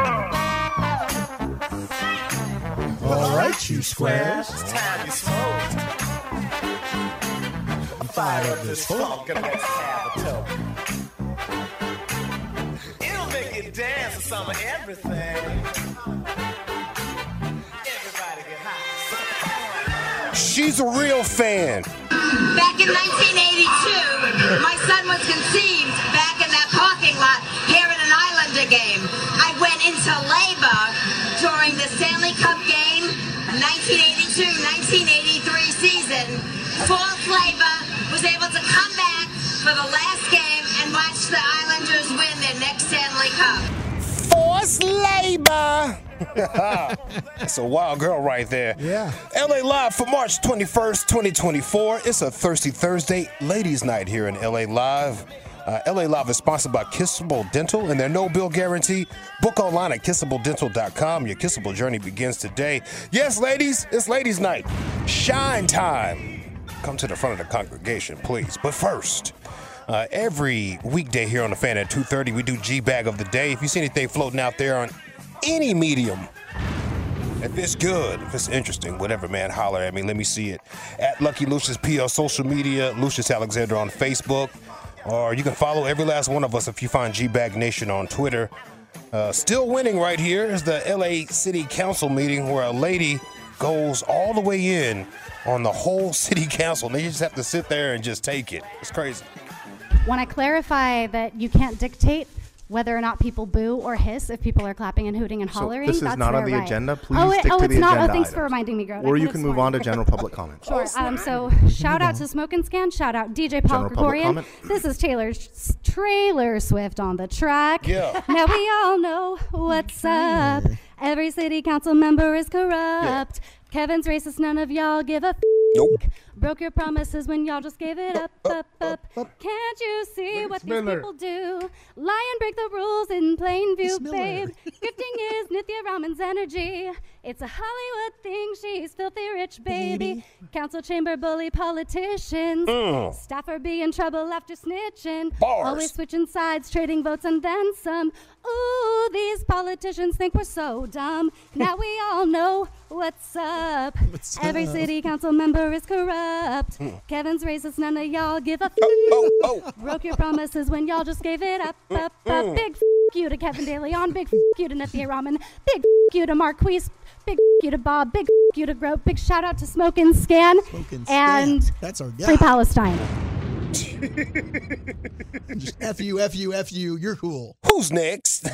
right, you squares. It's time you smoke. I'm fired up this funk and let's have a talk. It'll make you dance to some of everything. Everybody get high. She's a real fan. Back in nineteen eighty-two, my son was conceived back in that parking lot here in an Islander game. I went into labor during the Stanley Cup game, nineteen eighty-two nineteen eighty-three season. False labor, was able to come back for the last game and watch the Islanders win their next Stanley Cup. Forced labor. That's a wild girl right there. Yeah. L A Live for March twenty-first, twenty twenty-four. It's a Thirsty Thursday ladies' night here in L A Live. Uh, L A Live is sponsored by Kissable Dental and their no-bill guarantee. Book online at kissable dental dot com. Your kissable journey begins today. Yes, ladies, it's ladies' night. Shine time. Come to the front of the congregation, please. But first, uh, every weekday here on The Fan at two thirty, we do G-Bag of the Day. If you see anything floating out there on any medium, if it's good, if it's interesting, whatever, man, holler at me. Let me see it. At Lucky Lucius P on social media, Lucius Alexander on Facebook. Or you can follow every last one of us if you find G-Bag Nation on Twitter. Uh, still winning right here is the L A City Council meeting where a lady goes all the way in on the whole city council. And they just have to sit there and just take it. It's crazy. Want to clarify that you can't dictate whether or not people boo or hiss if people are clapping and hooting and hollering. So this is That's not on their the right. agenda. Please oh, it, stick oh, to it's the not. agenda Oh, thanks items. for reminding me, Grote. Or I you could've can move sworn. on to general public comment. Sure. Um, so shout out to Smoke and Scan. Shout out D J Paul General public Krikorian. comment. This is Taylor Trailer Swift on the track. Yeah. Now we all know what's up. Every city council member is corrupt. Kevin's racist. None of y'all give a f- Nope. Broke your promises when y'all just gave it up, up, up. Can't you see what these Miller. people do? Lie and break the rules in plain view, babe. Gifting is Nithya Raman's energy. It's a Hollywood thing. She's filthy rich, baby. Council chamber bully politicians. Mm. Staffer be in trouble after snitching. Bars. Always switching sides, trading votes and then some. Ooh, these politicians think we're so dumb. Now we all know what's up. What's Every up? city council member is corrupt. Mm. Kevin's racist, none of y'all give a f- Oh, oh. Broke your promises when y'all just gave it up, up, up. Mm. Big f- you to Kevin De Leon. Big f- you to Nithya Raman. Big f- you to Marquise. Big f- you to Bob. Big f- you to Grote. Big shout out to Smoke and Scan. Smoke and and Scan. That's our guy. Free Palestine. Just F you, F you, F you. You're cool. Who's next?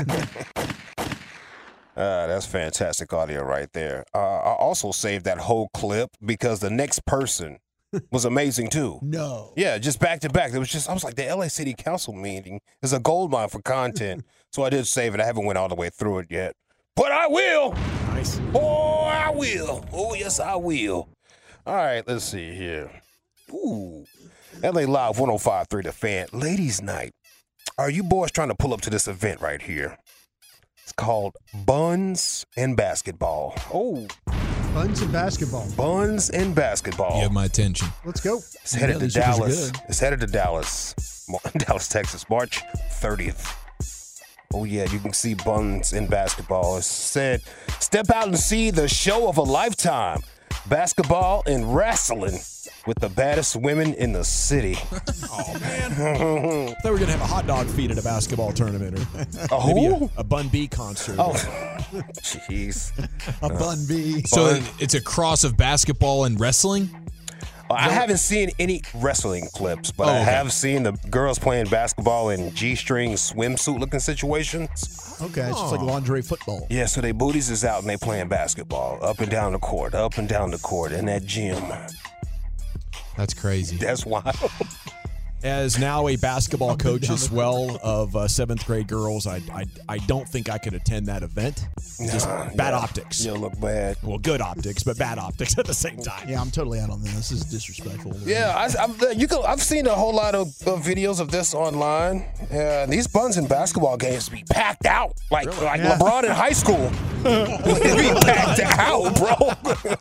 Uh, that's fantastic audio right there. Uh, I also saved that whole clip because the next person was amazing too. No. Yeah, just back to back. It was just I was like, the L A City Council meeting is a gold mine for content. So I did save it. I haven't went all the way through it yet, but I will. Nice. Oh, I will. Oh, yes, I will. All right, let's see here. Ooh, L A Live one oh five point three The Fan. Ladies' Night. Are you boys trying to pull up to this event right here? It's called Buns and Basketball. Oh. Buns and basketball. Buns and Basketball. You have my attention. Let's go. It's headed Yeah, to these chickens are Dallas. good. It's headed to Dallas. Dallas, Texas, March thirtieth. Oh, yeah, you can see Buns in Basketball. It said, step out and see the show of a lifetime. Basketball and wrestling with the baddest women in the city. Oh, man. I thought we were going to have a hot dog feed at a basketball tournament. Or A maybe who? a, a Bun B concert. Oh, jeez. A bun bee. So Bun. it's a cross of basketball and wrestling? I haven't seen any wrestling clips, but Oh, I okay. have seen the girls playing basketball in G-string swimsuit-looking situations. Okay, it's just like lingerie football. Yeah, so their booties is out and they playing basketball up and down the court, up and down the court in that gym. That's crazy. That's wild. As now a basketball coach as well of uh, seventh grade girls, I, I I don't think I could attend that event. Just Nah, bad yeah. optics. You'll look bad. Well, good optics, but bad optics at the same time. Yeah, I'm totally out on this. This is disrespectful. Yeah, I, I've, you can, I've seen a whole lot of, of videos of this online. Uh, these buns in basketball games be packed out like like Yeah. LeBron in high school. They be packed out, bro.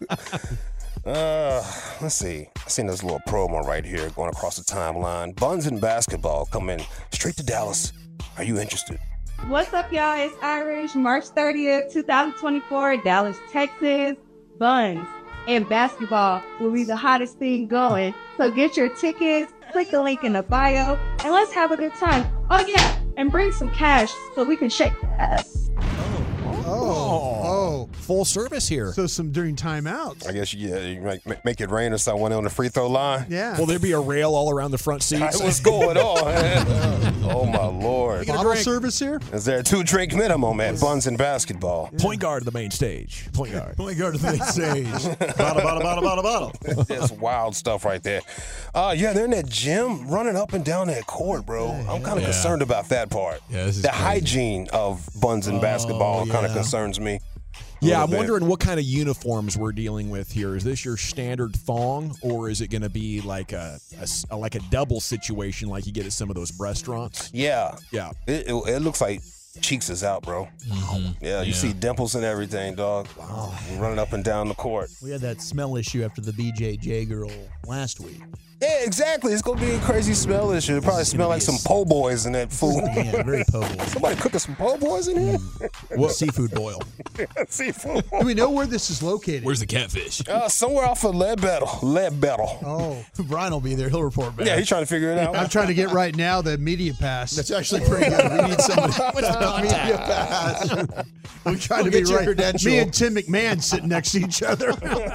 Uh, let's see. I seen this little promo right here going across the timeline. Buns in basketball coming straight to Dallas. Are you interested? What's up, y'all? It's Irish. March thirtieth, twenty twenty-four, Dallas, Texas. Buns and basketball will be the hottest thing going. So get your tickets, click the link in the bio, and let's have a good time. Oh, yeah, and bring some cash so we can shake the ass. Oh, oh, full service here. So some during timeouts. I guess you, yeah, you make, make it rain or someone on the free throw line. Yeah. Will there be a rail all around the front seats? What's going on? Oh my lord! Bottle service here? Is there a two drink minimum at Buns in basketball? Point guard of the main stage. Point guard. Point guard of the main stage. Bottle, bottle, bottle, bottle, bottle. That's wild stuff right there. Uh, yeah, they're in that gym running up and down that court, bro. I'm kind of Yeah. concerned about that part. Yeah, this is the crazy. hygiene of Buns in basketball kind of yeah. concerns me. a Yeah, little I'm bit. wondering what kind of uniforms we're dealing with here. Is this your standard thong, or is it going to be like a, a s- a- like a double situation like you get at some of those restaurants? Yeah, Yeah. It, it, it looks like cheeks is out, bro. Yeah, you Yeah. see dimples and everything, dog. Running up and down the court. We had that smell issue after the B J J girl last week. Yeah, exactly. It's gonna be a crazy smell issue. It probably It's smell gonna like be some a s- po' boys in that food. Yeah, very po' Somebody cooking some po' boys in here? What seafood boil? Seafood. Do we know where this is located? Where's the catfish? Uh, somewhere off of Ledbetter. Ledbetter. Oh, Brian will be there. He'll report back. Yeah, he's trying to figure it out. I'm trying to get right now the media pass. That's actually pretty good. We need somebody with the media pass. We're trying We'll to be get your right. credential. Me and Tim McMahon sitting next to each other.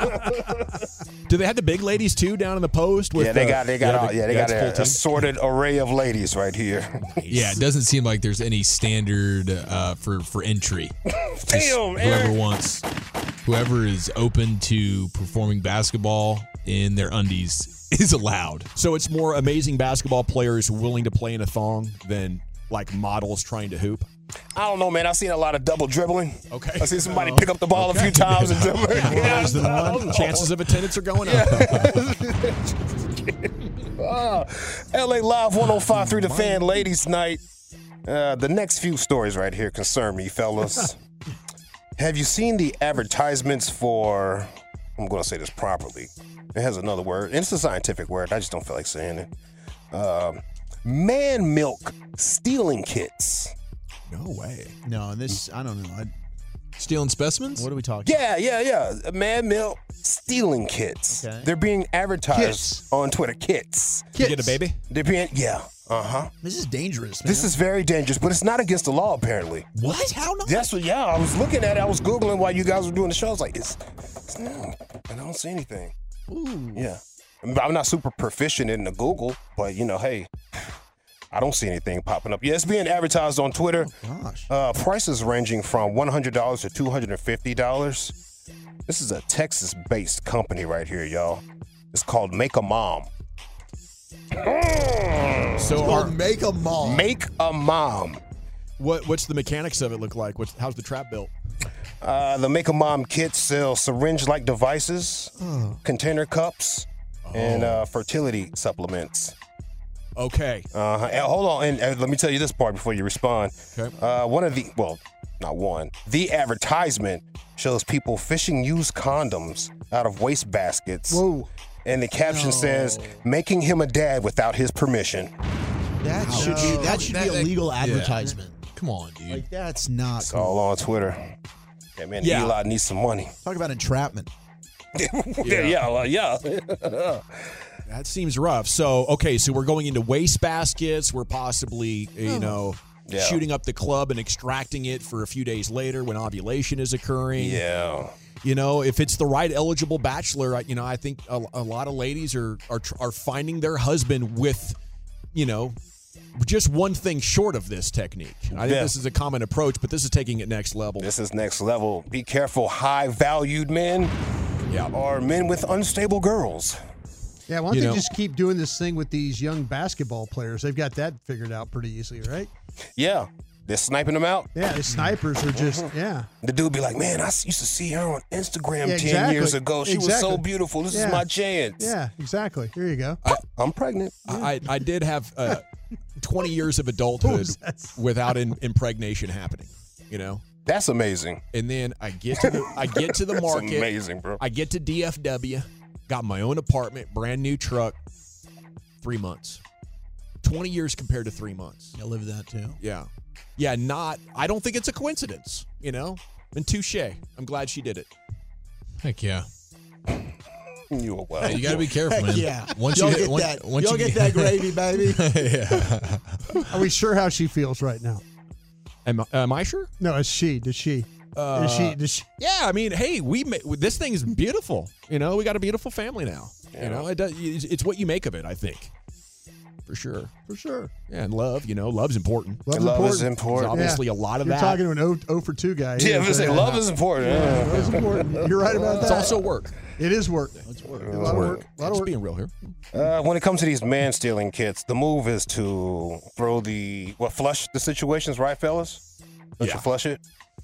Do they have the big ladies too down in the post? With Yeah, they the- got they got all, the- yeah they got it's full a team? assorted array of ladies right here. Yeah, it doesn't seem like there's any standard uh, for for entry. Just Damn, whoever Eric. wants, whoever is open to performing basketball in their undies is allowed. So it's more amazing basketball players willing to play in a thong than like models trying to hoop. I don't know, man. I've seen a lot of double dribbling. Okay. I see somebody pick up the ball a few times and dribble. Yeah, Than I don't one. know. Chances of attendance are going up. Ah, L A Live one oh five point three The Fan Ladies Night. Uh, the next few stories right here concern me, fellas. Have you seen the advertisements for, I'm going to say this properly. It has another word. And it's a scientific word. I just don't feel like saying it. Um, man milk stealing kits. No way. No, this I don't know. I, Stealing specimens? what are we talking? Yeah, yeah, yeah. Man milk stealing kits. Okay. They're being advertised Kits. on Twitter. Kits. You get a baby? They're being, yeah. Uh-huh. This is dangerous, man. This is very dangerous, but it's not against the law, apparently. what? How not? That's what, yeah, I was looking at it. I was Googling while you guys were doing the show. I was like, it's, it's no, and I don't see anything. Ooh. Yeah. I'm not super proficient in the Google, but, you know, hey, I don't see anything popping up. Yeah, it's being advertised on Twitter. Gosh. Uh, prices ranging from one hundred dollars to two hundred fifty dollars. This is a Texas-based company right here, y'all. It's called Make a Mom. So Well, are, make a mom. Make a Mom. what what's the mechanics of it look like? What's, how's the trap built? Uh, the Make a Mom kits sell syringe-like devices, container cups, and uh, fertility supplements. Okay. Uh-huh. And hold on, and, and let me tell you this part before you respond. Okay. Uh, one of the, well, not one. The advertisement shows people fishing used condoms out of waste baskets. Whoa. And the caption says, "Making him a dad without his permission." That should be that should be a That- legal yeah. advertisement. Come on, dude. Like that's not It's cool. all on Twitter. Yeah, man, Yeah. Eli needs some money. Talk about entrapment. yeah, yeah, well, yeah. That seems rough. So, okay, so we're going into waste baskets. We're possibly, you know, Yeah. shooting up the club and extracting it for a few days later when ovulation is occurring. Yeah. You know, if it's the right eligible bachelor, I- you know, I think a, a lot of ladies are, are tr- are finding their husband with, you know, just one thing short of this technique. I think Yeah. this is a common approach, but this is taking it next level. This is next level. Be careful, high-valued men Yeah. or men with unstable girls. Yeah, why don't You they know- just keep doing this thing with these young basketball players? They've got that figured out pretty easily, right? Yeah. They're sniping them out. Yeah, the snipers are just, Mhm. yeah. The dude be like, man, I used to see her on Instagram Yeah, ten exactly. years ago. She was so Exactly. beautiful. This Yeah. is my chance. Yeah, exactly. Here you go. I, I'm pregnant. I, I did have uh, twenty years of adulthood without in, impregnation happening. You know, that's amazing. And then I get to the, I get to the That's market. amazing, bro. I get to D F W, got my own apartment, brand new truck. Three months, twenty years compared to three months. I live that too. Yeah, yeah. Not. I don't think it's a coincidence. You know, and touche. I'm glad she did it. Heck yeah. You are well. Hey, you got to be careful, man. Yeah. Once Y'all you get hit, once, that. once Y'all you get that gravy, baby. yeah. Are we sure how she feels right now? Am, am I sure? No, it's she. Does she? Uh, is she? Does she? Yeah, I mean, hey, we ma- this thing is beautiful. You know, we got a beautiful family now. You know, it does, it's it's what you make of it, I think, for sure. For sure. Yeah, and love. You know, love's important. Love's Love important. is important. There's obviously a lot of You're that. talking to an o, o for two guy. Yeah, I was gonna say, Yeah. love is important. Yeah, love is important. You're right about that. It's also work. It is work. It's work. A lot of work. A lot of Just work. being real here. Uh, when it comes to these man stealing kits, the move is to throw the what flush the situations, right, fellas? Don't Yeah. you flush it?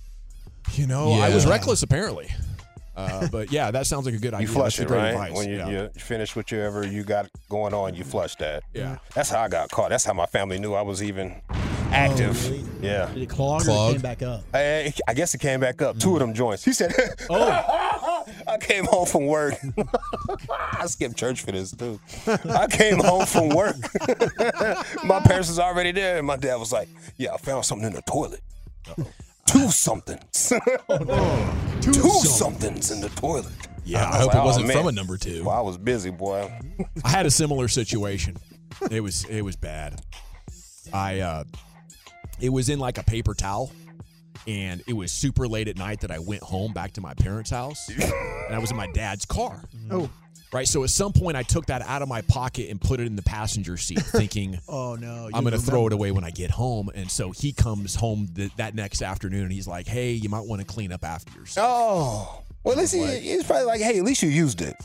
You know, I was Yeah. reckless apparently. Uh, but yeah, that sounds like a good idea. You flush That's it, great right? advice. When you, yeah. you finish whatever you got going on, you flush that. Yeah. That's how I got caught. That's how my family knew I was even active. Oh, really? Yeah. Did it clog, or Clog? it came back up? I, I guess it came back up. Two of them joints. He said, Oh. I came home from work. I skipped church for this, too. I came home from work. My parents was already there, and my dad was like, yeah, I found something in the toilet. Two somethings. Two, somethings in the toilet. Yeah, I hope was like, it wasn't oh, man. from a number two. Well, I was busy, boy. I had a similar situation. It was it was bad. I uh it was in like a paper towel, and it was super late at night that I went home back to my parents' house, and I was in my dad's car. Oh. Right, so at some point I took that out of my pocket and put it in the passenger seat, thinking, Oh no! I'm going to throw it away when I get home. And so he comes home th- that next afternoon, and he's like, hey, you might want to clean up after yourself. Oh. Well, at least he, he's probably like, hey, at least you used it.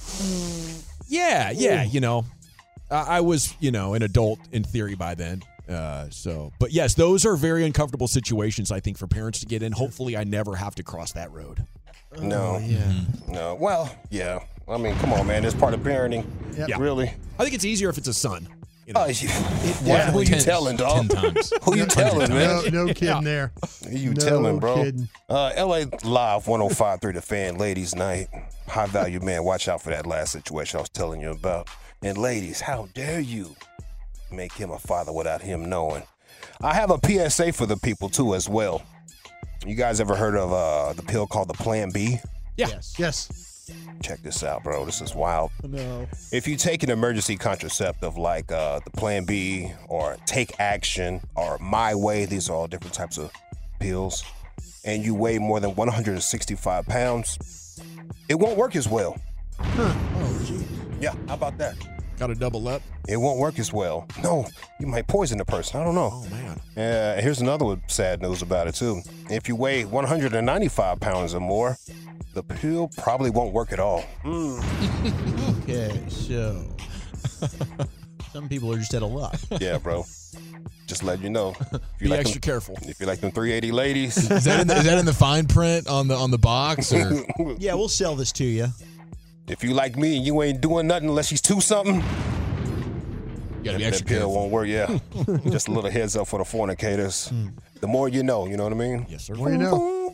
Yeah, yeah, you know, I, I was, you know, an adult in theory by then. Uh, so, but yes, those are very uncomfortable situations, I think, for parents to get in. Hopefully, I never have to cross that road. No. Yeah. No. Well, yeah. I mean, come on, man. It's part of parenting. Yep. Yeah. Really? I think it's easier if it's a son. You know? Oh, you, what? Who you Ten- telling, dog? ten times. Who you telling, No, man? no kidding there. Who you No telling, bro? kidding. Uh, L A Live one oh five point three The Fan, ladies' night. High value man, watch out for that last situation I was telling you about. And ladies, how dare you make him a father without him knowing? I have a P S A for the people, too, as well. You guys ever heard of uh, the pill called the Plan B? Yeah. Yes. Yes. Check this out, bro. This is wild. No. If you take an emergency contraceptive like uh, the Plan B or Take Action or My Way, these are all different types of pills, and you weigh more than one hundred sixty-five pounds, it won't work as well. Oh, geez. Yeah, how about that? Got to double up. It won't work as well. No, you might poison the person. I don't know. Oh, man. Uh, here's another one, sad news about it, too. If you weigh one hundred ninety-five pounds or more, the pill probably won't work at all. Okay, so some people are just at a lot. Yeah, bro. Just let you know. If you Be like extra them, careful. If you like them three eighty ladies, Is that in the, is that in the fine print on the on the box or? Yeah, we'll sell this to you. if you like me and you ain't doing nothing unless she's two something, You gotta be that extra pill careful. won't work. Yeah, just a little heads up for the fornicators. The more you know, you know what I mean. Yes, sir. Well, you know.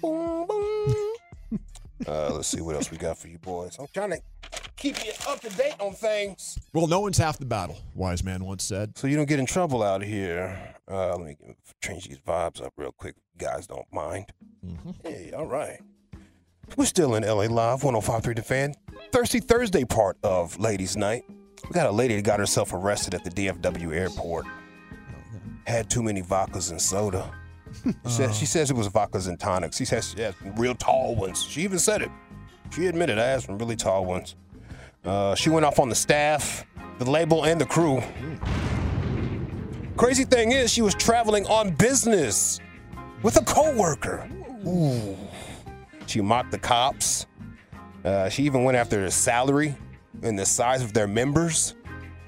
Uh, let's see what else we got for you boys. I'm trying to keep you up to date on things, Well, no one's half the battle, wise man once said. so you don't get in trouble out here. Uh, let me change these vibes up real quick. You guys don't mind? Hey, all right. We're still in L A Live, one oh five point three The Fan. Thirsty Thursday part of Ladies' Night. We got a lady that got herself arrested at the D F W airport. Had too many vodkas and soda. She, said, she says it was vodkas and tonics. She says she had some real tall ones. She even said it. She admitted I had some really tall ones. Uh, she went off on the staff, the label, and the crew. Crazy thing is, she was traveling on business with a coworker. Ooh. She mocked the cops. Uh, she even went after their salary and the size of their members.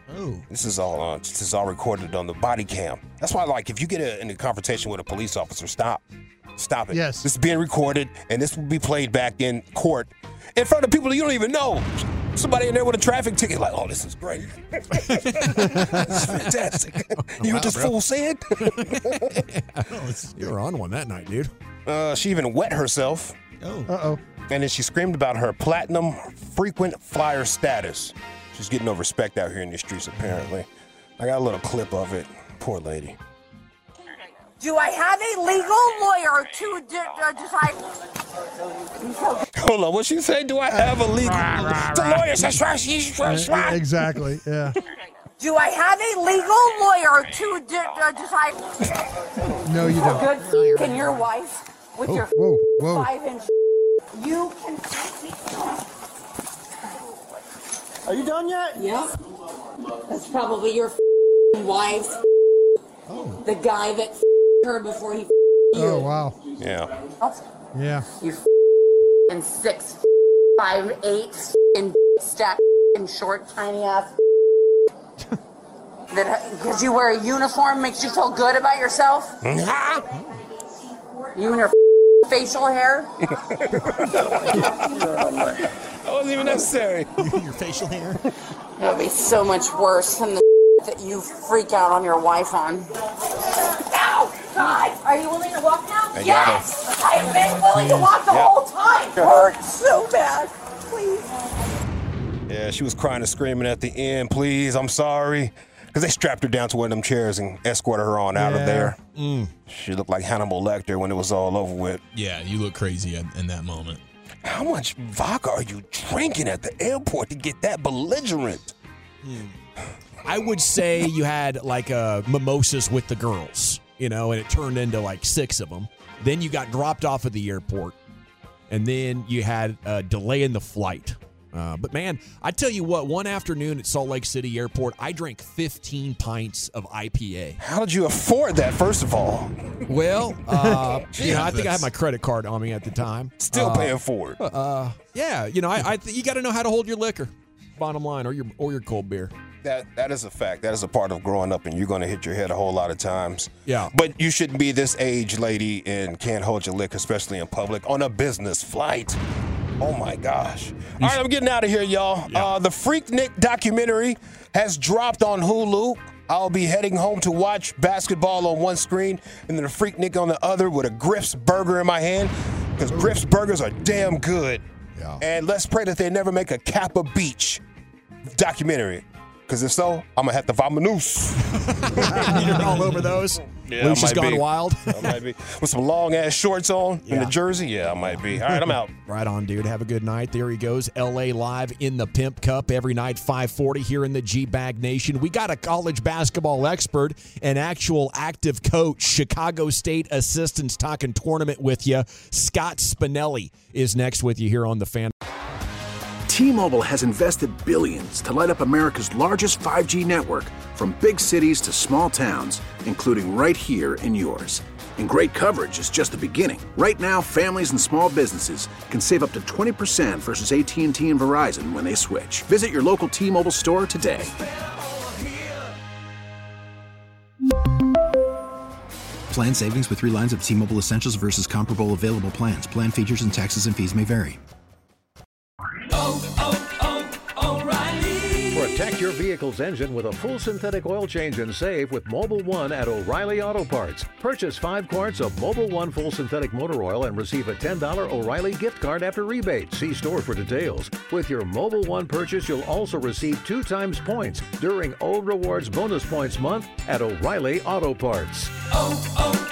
Oh. This is all on. This is all recorded on the body cam. That's why, like, if you get a, in a confrontation with a police officer, stop. Stop it. Yes. This is being recorded, and this will be played back in court in front of people you don't even know. Somebody in there with a traffic ticket, like, oh, this is great. This is fantastic. You Wow, what this bro. fool said? You were on one that night, dude. Uh, she even wet herself. Oh. Uh-oh. And then she screamed about her platinum frequent flyer status. She's getting no respect out here in the streets, apparently. I got a little clip of it. Poor lady. Do I have a legal lawyer to de- uh, decide? Hold on, what she say? Do I have a legal? The lawyer says, right, she's right, Yeah, right. exactly. Yeah. Do I have a legal lawyer to de- uh, decide? No, you don't. Good. Can your wife, with Oh, your whoa, whoa. five inch, you can. Are you done yet? Yeah. That's probably your wife's. Oh. The guy that her before he. Oh, wow. Yeah. Yeah. You and six, five, eight, and stack and short, tiny ass. That because you wear a uniform makes you feel good about yourself. You and your facial hair. That wasn't even necessary. Your facial hair. That would be so much worse than the that you freak out on your wife on. Ow! God! Are you willing to walk now? I got Yes! I've been willing to walk the Yep. whole time! It hurts so bad. Please. Yeah, she was crying and screaming at the end, please, I'm sorry. Because they strapped her down to one of them chairs and escorted her on out Yeah. of there. Mm. She looked like Hannibal Lecter when it was all over with. Yeah, you look crazy in, in that moment. How much vodka are you drinking at the airport to get that belligerent? I would say you had like uh, mimosas with the girls, you know, and it turned into like six of them. Then you got dropped off at the airport, and then you had a delay in the flight. Uh, but man, I tell you what, one afternoon at Salt Lake City Airport, I drank fifteen pints of I P A. How did you afford that, first of all? Well, uh, you know, I think I had my credit card on me at the time. Still Uh, paying for it. Uh, yeah, you know, I, I th- you got to know how to hold your liquor. Bottom line, or your or your cold beer. That that is a fact. That is a part of growing up, and you're going to hit your head a whole lot of times. Yeah. But you shouldn't be this age, lady, and can't hold your liquor, especially in public, on a business flight. Oh, my gosh. All right, I'm getting out of here, y'all. Yeah. Uh, the Freaknik documentary has dropped on Hulu. I'll be heading home to watch basketball on one screen and then the Freaknik on the other with a Griff's burger in my hand, because Griff's burgers are damn good. Yeah. And let's pray that they never make a Kappa Beach documentary, because if so, I'm going to have to vamoose. You're all over those. Yeah, I Lucius might gone be. wild. I might be. With some long ass shorts on Yeah. and a jersey. Yeah, I might be. All right, I'm out. Right on, dude. Have a good night. There he goes. L A Live in the Pimp Cup every night, five forty here in the G-Bag Nation. We got a college basketball expert, an actual active coach, Chicago State assistants talking tournament with you. Scott Spinelli is next with you here on the Fan. T-Mobile has invested billions to light up America's largest five G network, from big cities to small towns, including right here in yours. And great coverage is just the beginning. Right now, families and small businesses can save up to twenty percent versus A T and T and Verizon when they switch. Visit your local T-Mobile store today. Plan savings with three lines of T-Mobile Essentials versus comparable available plans. Plan features and taxes and fees may vary. Protect your vehicle's engine with a full synthetic oil change and save with Mobile One at O'Reilly Auto Parts. Purchase five quarts of Mobile One full synthetic motor oil and receive a ten dollars O'Reilly gift card after rebate. See store for details. With your Mobile One purchase, you'll also receive two times points during O Rewards Bonus Points Month at O'Reilly Auto Parts. Oh,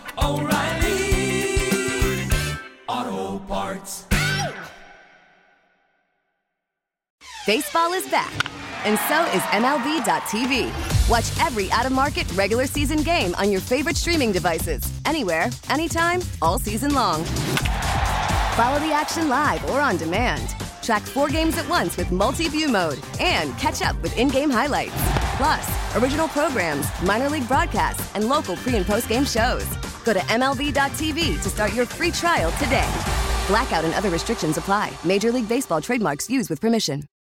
oh, oh, O'Reilly Auto Parts. Baseball is back, and so is M L B dot T V. Watch every out-of-market regular season game on your favorite streaming devices, anywhere, anytime, all season long. Follow the action live or on demand. Track four games at once with multi-view mode and catch up with in-game highlights. Plus, original programs, minor league broadcasts, and local pre- and post-game shows. Go to M L B dot T V to start your free trial today. Blackout and other restrictions apply. Major League Baseball trademarks used with permission.